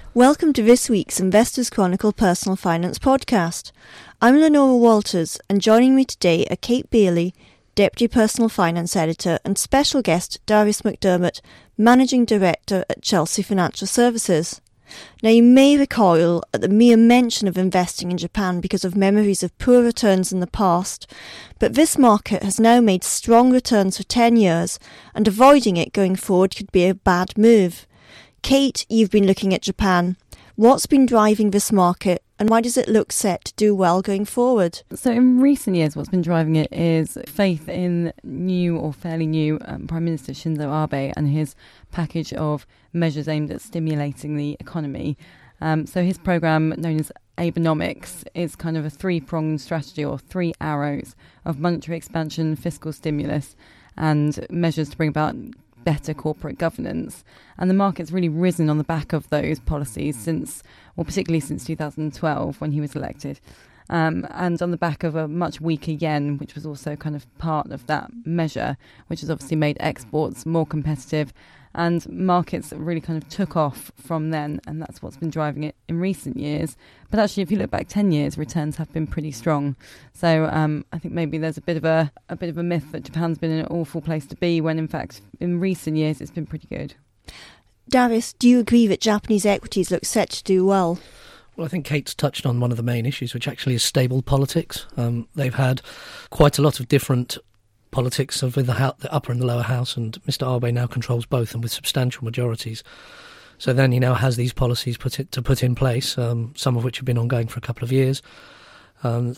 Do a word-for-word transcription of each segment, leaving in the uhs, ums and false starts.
Welcome to this week's Investors Chronicle Personal Finance podcast. I'm Lenora Walters, and joining me today are Kate Bailey, Deputy Personal Finance Editor, and special guest Darius McDermott, Managing Director at Chelsea Financial Services. Now, you may recoil at the mere mention of investing in Japan because of memories of poor returns in the past, but this market has now made strong returns for ten years, and avoiding it going forward could be a bad move. Kate, you've been looking at Japan. What's been driving this market, and why does it look set to do well going forward? So in recent years, what's been driving it is faith in new or fairly new um, Prime Minister Shinzo Abe and his package of measures aimed at stimulating the economy. Um, so his programme, known as Abenomics, is kind of a three-pronged strategy or three arrows of monetary expansion, fiscal stimulus and measures to bring about better corporate governance. And the market's really risen on the back of those policies since, well, particularly since two thousand twelve when he was elected. Um, and on the back of a much weaker yen, which was also kind of part of that measure, which has obviously made exports more competitive. And markets really kind of took off from then, and that's what's been driving it in recent years. But actually, if you look back ten years, returns have been pretty strong. So um, I think maybe there's a bit of a, a bit of a myth that Japan's been an awful place to be, when in fact, in recent years, it's been pretty good. Darius, do you agree that Japanese equities look set to do well? Well, I think Kate's touched on one of the main issues, which actually is stable politics. Um, they've had quite a lot of different politics of the, house, the upper and the lower house, and Mister Abe now controls both, and with substantial majorities. So then he now has these policies put it, to put in place, um, some of which have been ongoing for a couple of years. Um,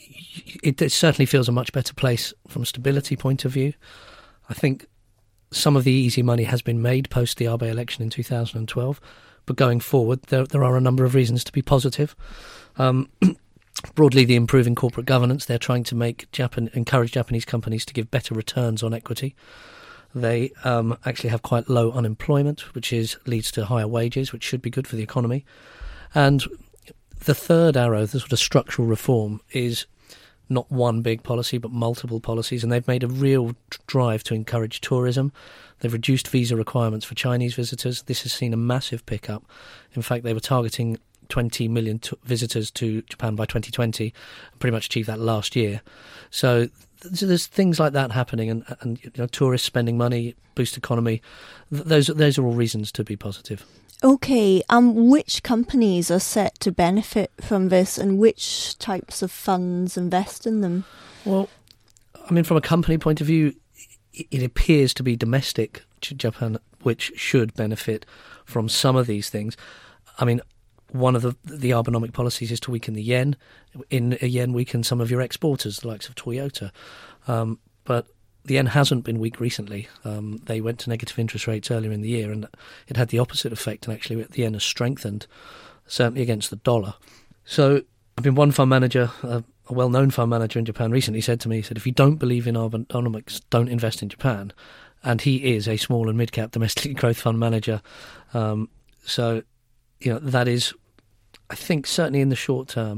it, it certainly feels a much better place from a stability point of view. I think some of the easy money has been made post the Abe election in two thousand twelve, but going forward there, there are a number of reasons to be positive. Um Broadly, the improving corporate governance, they're trying to make Japan encourage Japanese companies to give better returns on equity. They um, actually have quite low unemployment, which is leads to higher wages, which should be good for the economy. And the third arrow, the sort of structural reform, is not one big policy, but multiple policies, and they've made a real drive to encourage tourism. They've reduced visa requirements for Chinese visitors. This has seen a massive pickup. In fact, they were targeting twenty million t- visitors to Japan by twenty twenty, and pretty much achieved that last year. So, th- so there's things like that happening, and, and you know, tourists spending money, boost economy. Th- those those are all reasons to be positive. Okay, um, which companies are set to benefit from this, and which types of funds invest in them? Well, I mean, from a company point of view, it, it appears to be domestic Japan which should benefit from some of these things. I mean, one of the the Abenomic policies is to weaken the yen. In a yen, weaken some of your exporters, the likes of Toyota. Um, but the yen hasn't been weak recently. Um, they went to negative interest rates earlier in the year, and it had the opposite effect. And actually, the yen has strengthened, certainly against the dollar. So, I mean, one fund manager, uh, a well-known fund manager in Japan, recently said to me, he said, if you don't believe in Abenomics, don't invest in Japan. And he is a small and mid-cap domestic growth fund manager. Um, so, you know, that is, I think, certainly in the short term,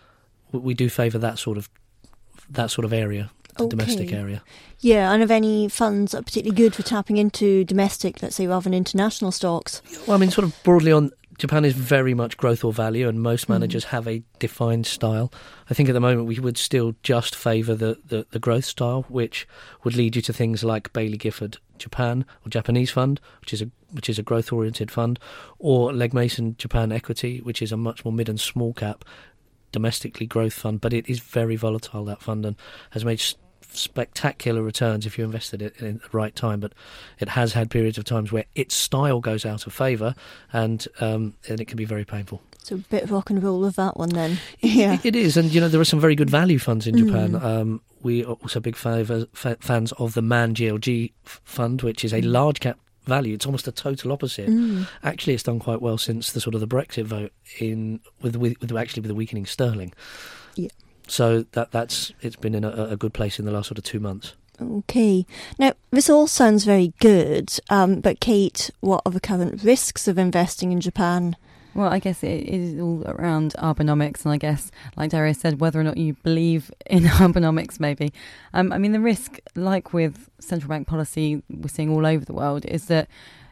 we do favour that sort of that sort of area, the okay. domestic area. Yeah, and of any funds that are particularly good for tapping into domestic, let's say, rather than international stocks? Well, I mean, sort of broadly on, Japan is very much growth or value, and most managers mm. have a defined style. I think at the moment we would still just favour the, the, the growth style, which would lead you to things like Baillie Gifford Japan or Japanese Fund, which is a which is a growth-oriented fund, or Legg Mason Japan Equity, which is a much more mid and small cap domestically growth fund, but it is very volatile, that fund, and has made s- spectacular returns if you invested it in the right time. But it has had periods of times where its style goes out of favour, and um, and it can be very painful. So a bit of rock and roll with that one then. Yeah, it, it is, and you know there are some very good value funds in Japan. Mm. Um, we are also big favor, fa- fans of the Man G L G fund, which is a large cap value. It's almost the total opposite. Mm. Actually, it's done quite well since the sort of the Brexit vote in with with, with actually with the weakening sterling. Yeah. So that that's it's been in a, a good place in the last sort of two months. Okay. Now, this all sounds very good, um, but Kate, what are the current risks of investing in Japan? Well, I guess it is all around Abenomics, and I guess, like Darius said, whether or not you believe in Abenomics, maybe. Um, I mean, the risk, like with central bank policy we're seeing all over the world, is that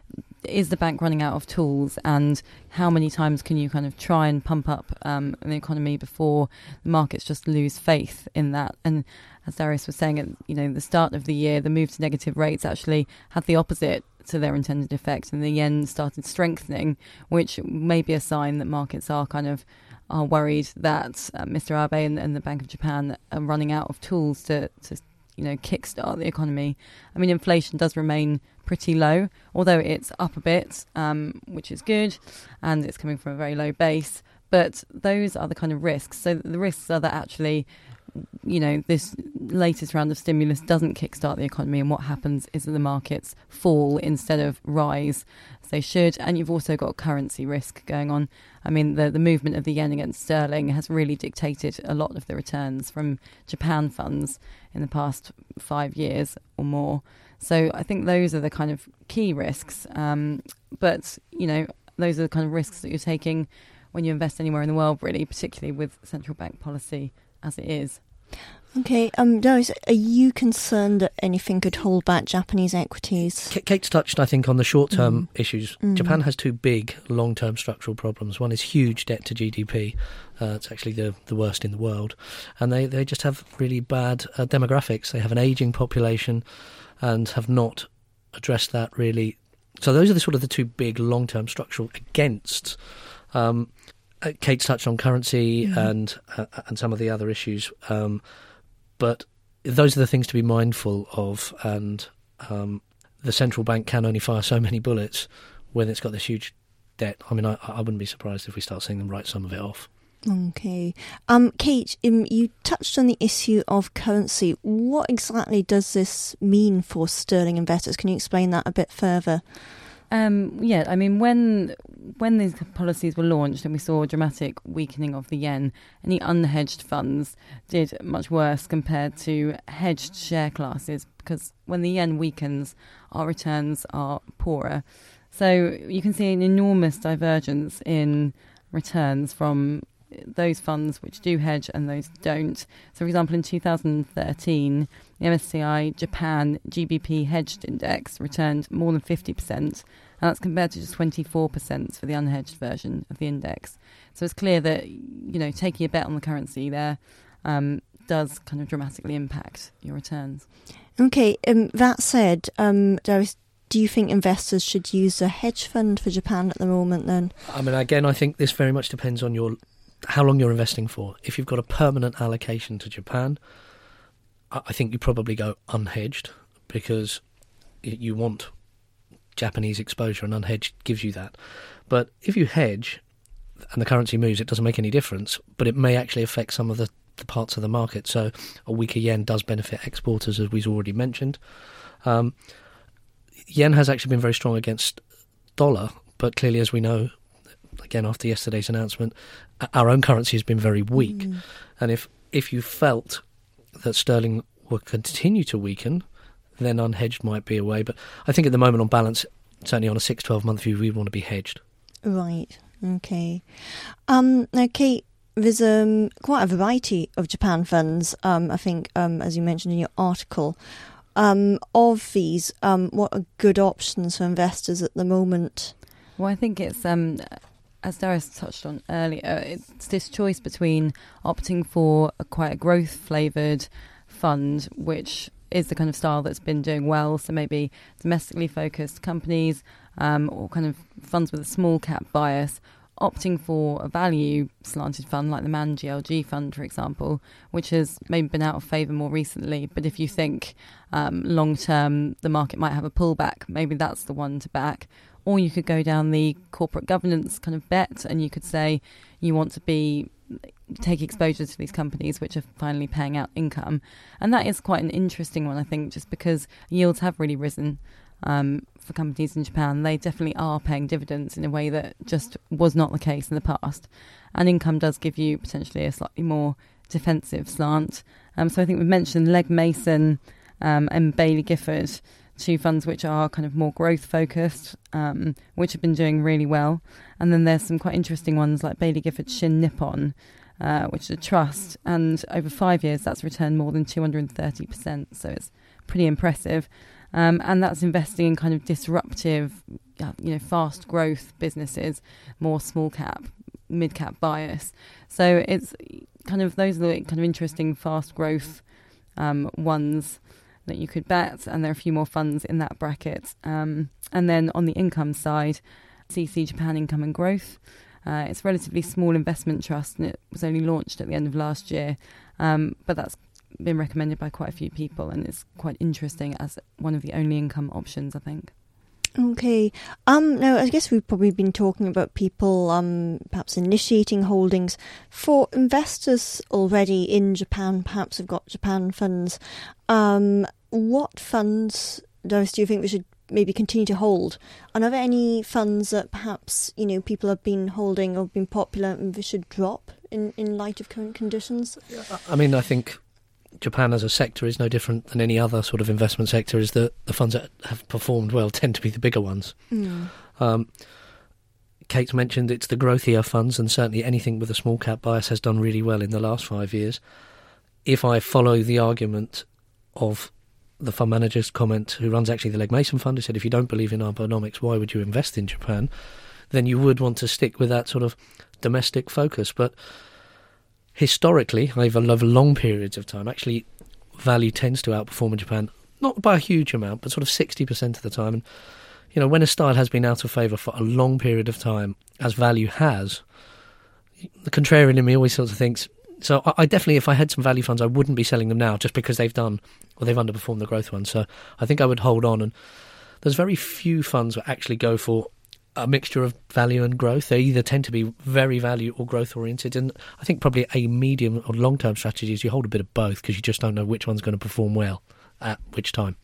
is the bank running out of tools, and how many times can you kind of try and pump up um, the economy before the markets just lose faith in that? And as Darius was saying, at you know the start of the year, the move to negative rates actually had the opposite to their intended effect, and the yen started strengthening, which may be a sign that markets are kind of are worried that uh, Mister Abe and, and the Bank of Japan are running out of tools to to you know kickstart the economy. I mean, inflation does remain pretty low, although it's up a bit, um, which is good, and it's coming from a very low base. But those are the kind of risks. So the risks are that actually, you know, this latest round of stimulus doesn't kickstart the economy, and what happens is that the markets fall instead of rise as they should. And you've also got currency risk going on. I mean, the, the movement of the yen against sterling has really dictated a lot of the returns from Japan funds in the past five years or more. So I think those are the kind of key risks. Um, but, you know, those are the kind of risks that you're taking when you invest anywhere in the world, really, particularly with central bank policy as it is. Okay, um, Darius, are you concerned that anything could hold back Japanese equities? Kate's touched, I think, on the short-term mm. issues. Mm. Japan has two big long-term structural problems. One is huge debt to G D P. Uh, it's actually the, the worst in the world. And they, they just have really bad uh, demographics. They have an ageing population and have not addressed that really. So those are the sort of the two big long-term structural against. Um, Kate's touched on currency mm. and uh, and some of the other issues, um, but those are the things to be mindful of. And um, the central bank can only fire so many bullets when it's got this huge debt. I mean, I, I wouldn't be surprised if we start seeing them write some of it off. Okay. Um, Kate, um, you touched on the issue of currency. What exactly does this mean for sterling investors? Can you explain that a bit further? Um, yeah, I mean, when when these policies were launched and we saw a dramatic weakening of the yen, any unhedged funds did much worse compared to hedged share classes, because when the yen weakens, our returns are poorer. So you can see an enormous divergence in returns from those funds which do hedge and those don't. So, for example, in two thousand thirteen, the M S C I Japan G B P Hedged Index returned more than fifty percent, and that's compared to just twenty-four percent for the unhedged version of the index. So it's clear that, you know, taking a bet on the currency there um, does kind of dramatically impact your returns. Okay, um, that said, um, Darius, do you think investors should use a hedge fund for Japan at the moment then? I mean, again, I think this very much depends on your how long you're investing for. If you've got a permanent allocation to Japan, I think you probably go unhedged, because you want Japanese exposure, and unhedged gives you that. But if you hedge and the currency moves, it doesn't make any difference, but it may actually affect some of the, the parts of the market. So a weaker yen does benefit exporters, as we've already mentioned. Um, yen has actually been very strong against dollar, but clearly, as we know, again, after yesterday's announcement, our own currency has been very weak. Mm. And if, if you felt that sterling will continue to weaken, then unhedged might be a way. But I think at the moment, on balance, certainly on a six, twelve-month view, we want to be hedged. Right, okay. Um, now, Kate, there's um, quite a variety of Japan funds, um, I think, um, as you mentioned in your article. Um, of these, um, what are good options for investors at the moment? Well, I think it's... Um, As Darius touched on earlier, it's this choice between opting for a quite a growth-flavoured fund, which is the kind of style that's been doing well, so maybe domestically focused companies um, or kind of funds with a small cap bias, opting for a value slanted fund like the Man G L G fund, for example, which has maybe been out of favour more recently. But if you think um, long-term the market might have a pullback, maybe that's the one to back. Or you could go down the corporate governance kind of bet, and you could say you want to be take exposure to these companies which are finally paying out income. And that is quite an interesting one, I think, just because yields have really risen um, for companies in Japan. They definitely are paying dividends in a way that just was not the case in the past. And income does give you potentially a slightly more defensive slant. Um, so I think we've mentioned Legg Mason um, and Baillie Gifford, two funds which are kind of more growth focused, um, which have been doing really well. And then there's some quite interesting ones like Baillie Gifford Shin Nippon, uh, which is a trust, and over five years that's returned more than two hundred thirty percent, so it's pretty impressive. Um, and that's investing in kind of disruptive you know, fast growth businesses, more small cap, mid cap bias. So it's kind of, those are the kind of interesting fast growth um, ones that you could bet, and there are a few more funds in that bracket. Um, and then on the income side, C C Japan Income and Growth. Uh, it's a relatively small investment trust, and it was only launched at the end of last year, um, but that's been recommended by quite a few people, and it's quite interesting as one of the only income options, I think. Okay. Um, now, I guess we've probably been talking about people um, perhaps initiating holdings. For investors already in Japan, perhaps have got Japan funds, um, what funds, Darius, do you think we should maybe continue to hold? And are there any funds that perhaps, you know, people have been holding or been popular and we should drop in, in light of current conditions? I mean, I think Japan as a sector is no different than any other sort of investment sector, is that the funds that have performed well tend to be the bigger ones. Mm. Um, Kate mentioned it's the growthier funds, and certainly anything with a small cap bias has done really well in the last five years. If I follow the argument of the fund manager's comment, who runs actually the Legg Mason Fund, who said if you don't believe in Abenomics, why would you invest in Japan? Then you would want to stick with that sort of domestic focus. But historically, over, over long periods of time, actually value tends to outperform in Japan, not by a huge amount, but sort of sixty percent of the time. And, you know, when a style has been out of favour for a long period of time, as value has, the contrarian in me always sort of thinks, so I, I definitely, if I had some value funds, I wouldn't be selling them now just because they've done, or they've underperformed the growth ones. So I think I would hold on. And there's very few funds that actually go for a mixture of value and growth. They either tend to be very value or growth oriented, and I think probably a medium or long term strategy is you hold a bit of both, because you just don't know which one's going to perform well at which time.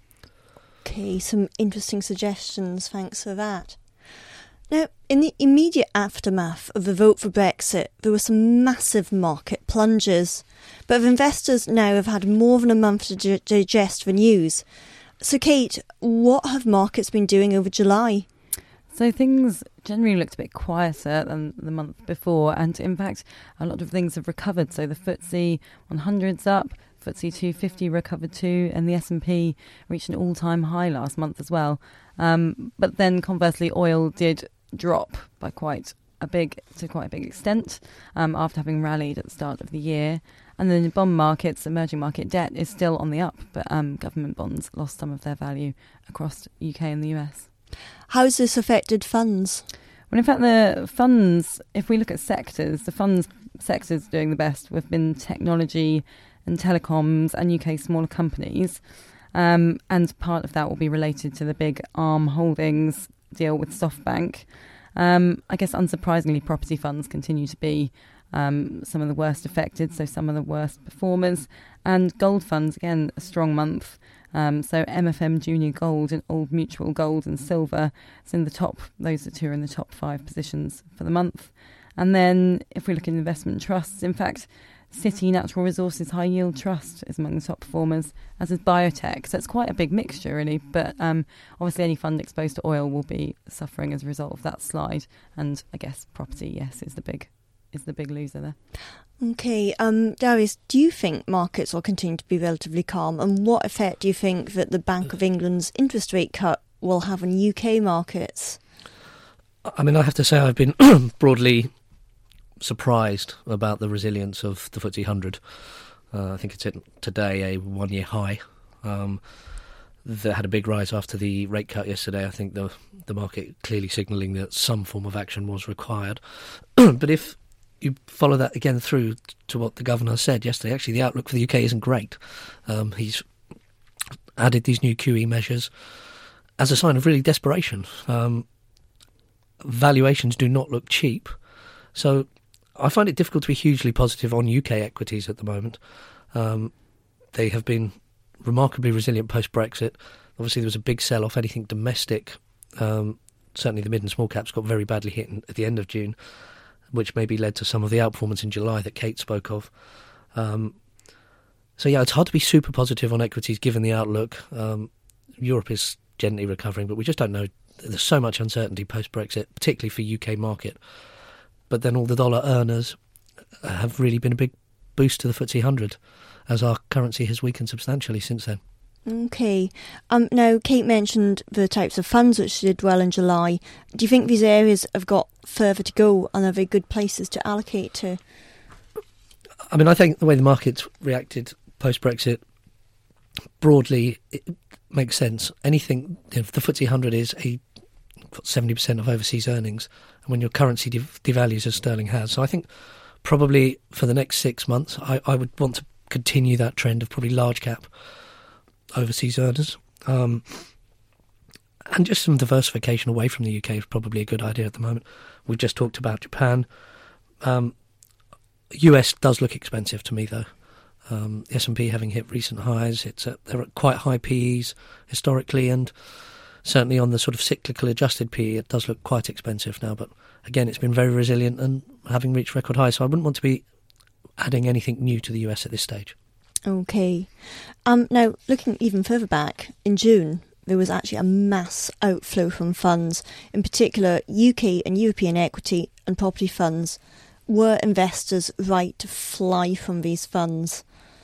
Okay, some interesting suggestions, thanks for that. Now, in the immediate aftermath of the vote for Brexit, there were some massive market plunges, but investors now have had more than a month to di- digest the news. So Kate, what have markets been doing over July? So things generally looked a bit quieter than the month before, and in fact a lot of things have recovered. So the F T S E one hundred's up, F T S E two fifty recovered too, and the S and P reached an all-time high last month as well. Um, but then conversely, oil did drop by quite a big to quite a big extent um, after having rallied at the start of the year. And then in bond markets, emerging market debt is still on the up, but um, government bonds lost some of their value across U K and the U S. How's this affected funds? Well, in fact, the funds, if we look at sectors, the funds sectors doing the best have been technology and telecoms and U K smaller companies. Um, and part of that will be related to the big Arm Holdings deal with SoftBank. Um, I guess unsurprisingly, property funds continue to be um, some of the worst affected, so some of the worst performers. And gold funds, again, a strong month. Um, so M F M Junior Gold and Old Mutual Gold and Silver is in the top. Those are two are in the top five positions for the month. And then if we look at investment trusts, in fact, City Natural Resources High Yield Trust is among the top performers, as is biotech. So it's quite a big mixture, really. But um, obviously any fund exposed to oil will be suffering as a result of that slide. And I guess property, yes, is the big is the big loser there. Okay, um, Darius, do you think markets will continue to be relatively calm? And what effect do you think that the Bank of England's interest rate cut will have on U K markets? I mean, I have to say I've been broadly surprised about the resilience of the F T S E one hundred. Uh, I think it's at today a one-year high. Um, that had a big rise after the rate cut yesterday. I think the the market clearly signalling that some form of action was required. But if you follow that again through to what the governor said yesterday, actually the outlook for the U K isn't great. Um, he's added these new Q E measures as a sign of really desperation. Um, valuations do not look cheap. So I find it difficult to be hugely positive on U K equities at the moment. Um, they have been remarkably resilient post-Brexit. Obviously there was a big sell-off. Anything domestic, um, certainly the mid and small caps, got very badly hit at the end of June, which maybe led to some of the outperformance in July that Kate spoke of. Um, so yeah, it's hard to be super positive on equities given the outlook. Um, Europe is gently recovering, but we just don't know. There's so much uncertainty post-Brexit, particularly for U K market. But then all the dollar earners have really been a big boost to the F T S E one hundred, as our currency has weakened substantially since then. Okay. Um, now, Kate mentioned the types of funds which did well in July. Do you think these areas have got further to go and are they good places to allocate to? I mean, I think the way the markets reacted post-Brexit, broadly, it makes sense. Anything, you know, the F T S E one hundred is a seventy percent of overseas earnings, and when your currency dev- devalues as sterling has. So I think probably for the next six months, I, I would want to continue that trend of probably large cap overseas earners. Um, and just some diversification away from the U K is probably a good idea at the moment. We've just talked about Japan. Um, U S does look expensive to me, though. Um, the S and P having hit recent highs, it's at, they're at quite high P Es historically, and certainly on the sort of cyclical adjusted P E, it does look quite expensive now. But again, it's been very resilient and having reached record highs, so I wouldn't want to be adding anything new to the U S at this stage. Okay. Um, now, looking even further back, in June, there was actually a mass outflow from funds, in particular U K and European equity and property funds. Were investors right to fly from these funds?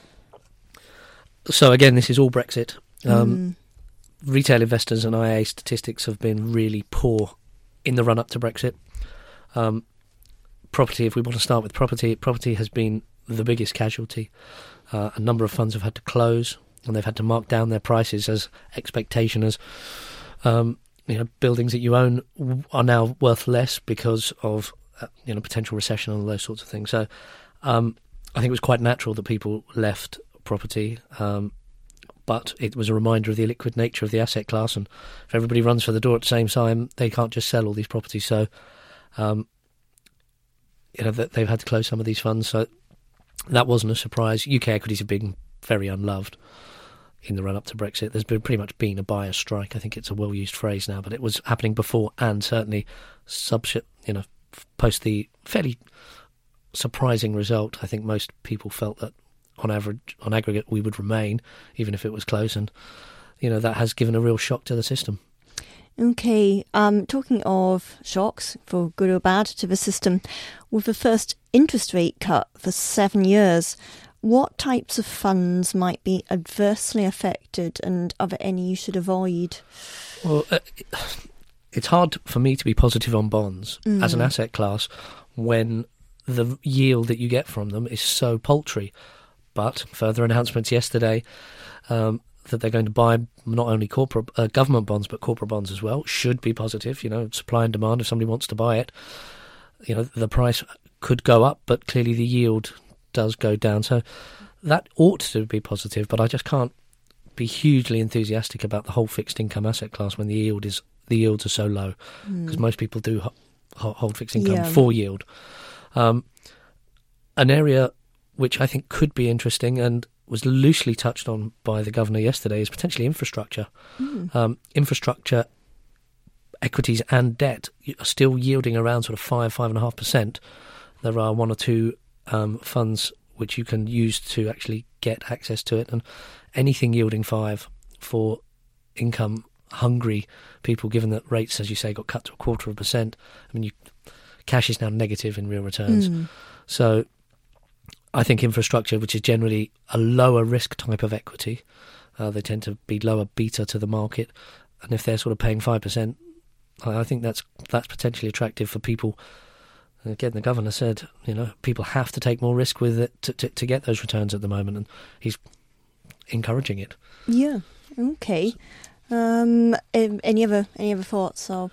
So again, this is all Brexit. Um, mm. Retail investors and I A statistics have been really poor in the run-up to Brexit. Um, property, if we want to start with property, property has been the biggest casualty. Uh, a number of funds have had to close, and they've had to mark down their prices as expectation as um, you know, buildings that you own are now worth less because of uh, you know, potential recession and all those sorts of things. So um, I think it was quite natural that people left property, um, but it was a reminder of the illiquid nature of the asset class, and if everybody runs for the door at the same time, they can't just sell all these properties. So um, you know, they've had to close some of these funds, so that wasn't a surprise. U K equities have been very unloved in the run-up to Brexit. There's been pretty much been a buyer's strike. I think it's a well-used phrase now, but it was happening before and certainly sub, you know, post the fairly surprising result. I think most people felt that on average, on aggregate, we would remain, even if it was close, and you know, that has given a real shock to the system. Okay, um, talking of shocks, for good or bad, to the system, with the first interest rate cut for seven years, what types of funds might be adversely affected, and are there any you should avoid? Well, uh, it's hard for me to be positive on bonds mm. as an asset class when the yield that you get from them is so paltry. But further announcements yesterday um, that they're going to buy not only corporate uh, government bonds but corporate bonds as well should be positive. You know, supply and demand. If somebody wants to buy it, you know, the price could go up, but clearly the yield does go down. So that ought to be positive. But I just can't be hugely enthusiastic about the whole fixed income asset class when the yield is the yields are so low, because mm. most people do ho- hold fixed income yeah. for yield. Um, an area which I think could be interesting and was loosely touched on by the governor yesterday is potentially infrastructure. Mm. Um, infrastructure equities and debt are still yielding around sort of five, five and a half percent. There are one or two um, funds which you can use to actually get access to it, and anything yielding five for income hungry people, given that rates, as you say, got cut to a quarter of a percent. I mean, you, cash is now negative in real returns. Mm. So I think infrastructure, which is generally a lower risk type of equity, uh, they tend to be lower beta to the market, and if they're sort of paying five percent, I, I think that's that's potentially attractive for people. And again, the governor said, you know, people have to take more risk with it to, to, to get those returns at the moment, and he's encouraging it. Yeah. Okay. Um, any other any other thoughts? Or?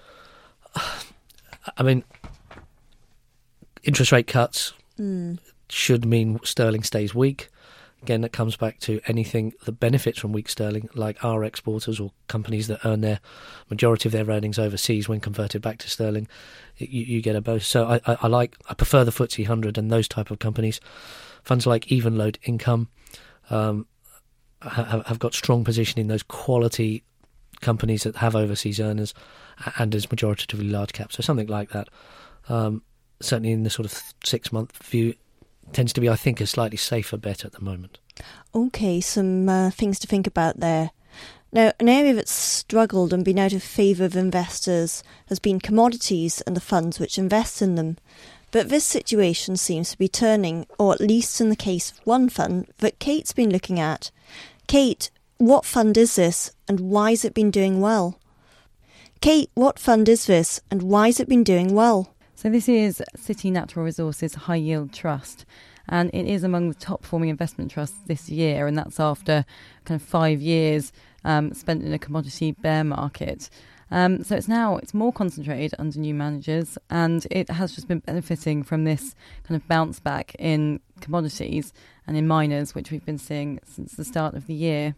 I mean, interest rate cuts Mm. should mean sterling stays weak. Again, that comes back to anything that benefits from weak sterling, like our exporters or companies that earn their majority of their earnings overseas when converted back to sterling. You, you get a boost. So I, I, I like, I prefer the F T S E one hundred and those type of companies. Funds like Even Load Income um, have, have got strong position in those quality companies that have overseas earners and is majoritatively large cap. So something like that, um, certainly in the sort of six month view, tends to be, I think, a slightly safer bet at the moment. Okay, some uh, things to think about there. Now, an area that's struggled and been out of favour of investors has been commodities and the funds which invest in them. But this situation seems to be turning, or at least in the case of one fund that Kate's been looking at. Kate, what fund is this and why has it been doing well? Kate, what fund is this and why has it been doing well? So this is City Natural Resources High Yield Trust, and it is among the top performing investment trusts this year, and that's after kind of five years um, spent in a commodity bear market. Um, so it's now it's more concentrated under new managers, and it has just been benefiting from this kind of bounce back in commodities and in miners, which we've been seeing since the start of the year.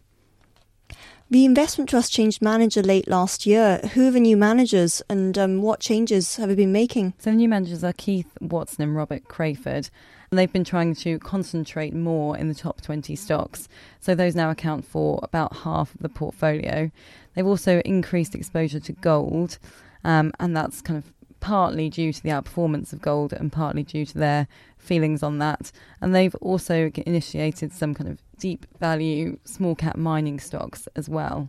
The investment trust changed manager late last year. Who are the new managers and um, what changes have they been making? So the new managers are Keith Watson and Robert Crayford. And they've been trying to concentrate more in the top twenty stocks. So those now account for about half of the portfolio. They've also increased exposure to gold, um, and that's kind of partly due to the outperformance of gold and partly due to their feelings on that. And they've also initiated some kind of deep value small cap mining stocks as well.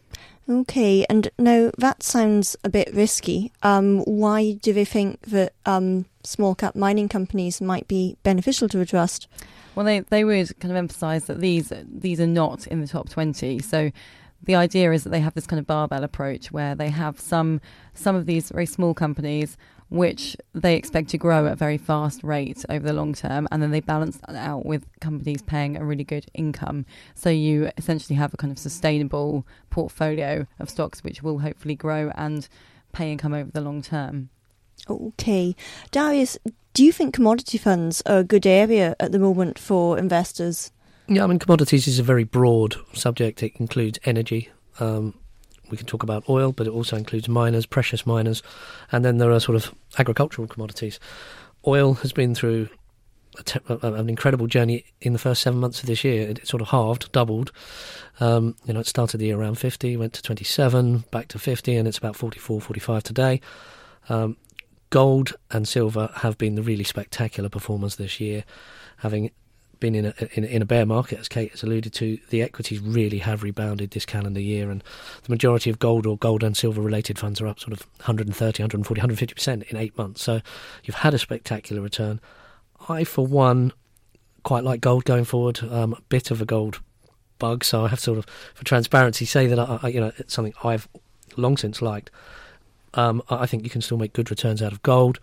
Okay, and now that sounds a bit risky. Um, why do they think that um, small cap mining companies might be beneficial to a trust? Well, they, they would kind of emphasise that these these are not in the top twenty. So the idea is that they have this kind of barbell approach where they have some some of these very small companies which they expect to grow at a very fast rate over the long term, and then they balance that out with companies paying a really good income. So you essentially have a kind of sustainable portfolio of stocks which will hopefully grow and pay income over the long term. Okay. Darius, do you think commodity funds are a good area at the moment for investors? Yeah, I mean, commodities is a very broad subject. It includes energy. Um, we can talk about oil, but it also includes miners, precious miners, and then there are sort of agricultural commodities. Oil has been through a te- an incredible journey in the first seven months of this year. It sort of halved, doubled. Um, you know, it started the year around fifty, went to twenty-seven, back to fifty, and it's about forty-four, forty-five today. Um, gold and silver have been the really spectacular performers this year, having been in a, in, in a bear market, as Kate has alluded to. The equities really have rebounded this calendar year, and the majority of gold or gold and silver related funds are up sort of one hundred thirty, one hundred forty, one hundred fifty percent in eight months. So you've had a spectacular return. I, for one, quite like gold going forward. Um, a bit of a gold bug, so I have to sort of, for transparency, say that I, I, you know it's something I've long since liked. Um, I think you can still make good returns out of gold.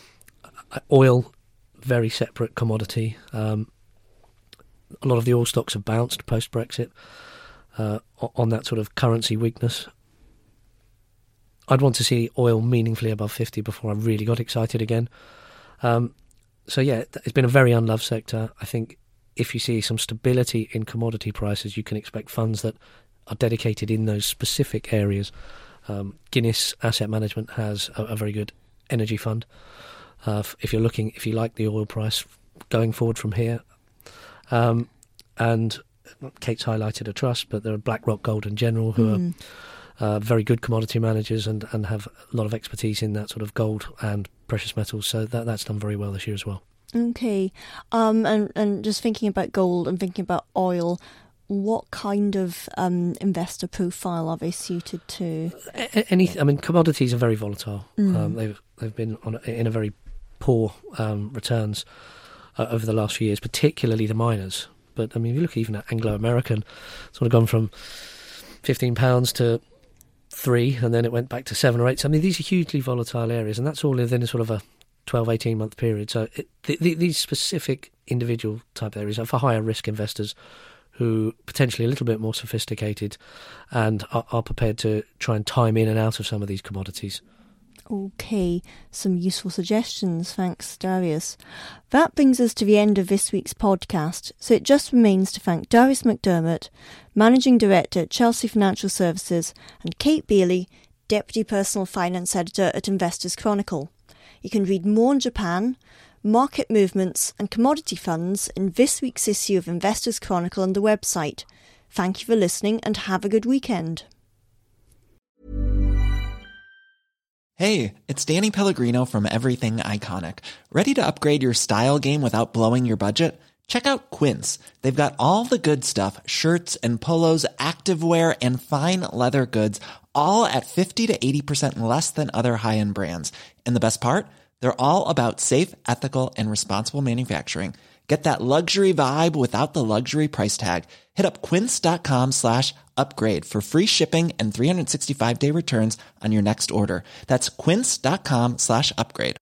Oil, very separate commodity. Um, A lot of the oil stocks have bounced post-Brexit uh, on that sort of currency weakness. I'd want to see oil meaningfully above fifty before I really got excited again. Um, so yeah, it's been a very unloved sector. I think if you see some stability in commodity prices, you can expect funds that are dedicated in those specific areas. Um, Guinness Asset Management has a, a very good energy fund. Uh, if you're looking, if you like the oil price going forward from here. Um, and Kate's highlighted a trust, but there are BlackRock Gold and General, who mm. are uh, very good commodity managers and, and have a lot of expertise in that sort of gold and precious metals. So that that's done very well this year as well. Okay. Um, and, and just thinking about gold and thinking about oil, what kind of um, investor profile are they suited to? Any, I mean, commodities are very volatile. Mm. Um, they've they've been on a, in a very poor um, returns Uh, over the last few years, particularly the miners. But I mean, if you look even at Anglo American, sort of gone from fifteen pounds to three, and then it went back to seven or eight. So I mean, these are hugely volatile areas, and that's all within a sort of a twelve, eighteen month period. So it, th- th- these specific individual type areas are for higher risk investors who potentially a little bit more sophisticated and are, are prepared to try and time in and out of some of these commodities. Okay, some useful suggestions, thanks Darius. That brings us to the end of this week's podcast, so it just remains to thank Darius McDermott, Managing Director at Chelsea Financial Services, and Kate Bealey, Deputy Personal Finance Editor at Investors Chronicle. You can read more on Japan, market movements and commodity funds in this week's issue of Investors Chronicle on the website. Thank you for listening and have a good weekend. Hey, it's Danny Pellegrino from Everything Iconic. Ready to upgrade your style game without blowing your budget? Check out Quince. They've got all the good stuff, shirts and polos, activewear, and fine leather goods, all at fifty to eighty percent less than other high-end brands. And the best part? They're all about safe, ethical, and responsible manufacturing. Get that luxury vibe without the luxury price tag. Hit up quince.com slash upgrade for free shipping and three sixty-five day returns on your next order. That's quince.com slash upgrade.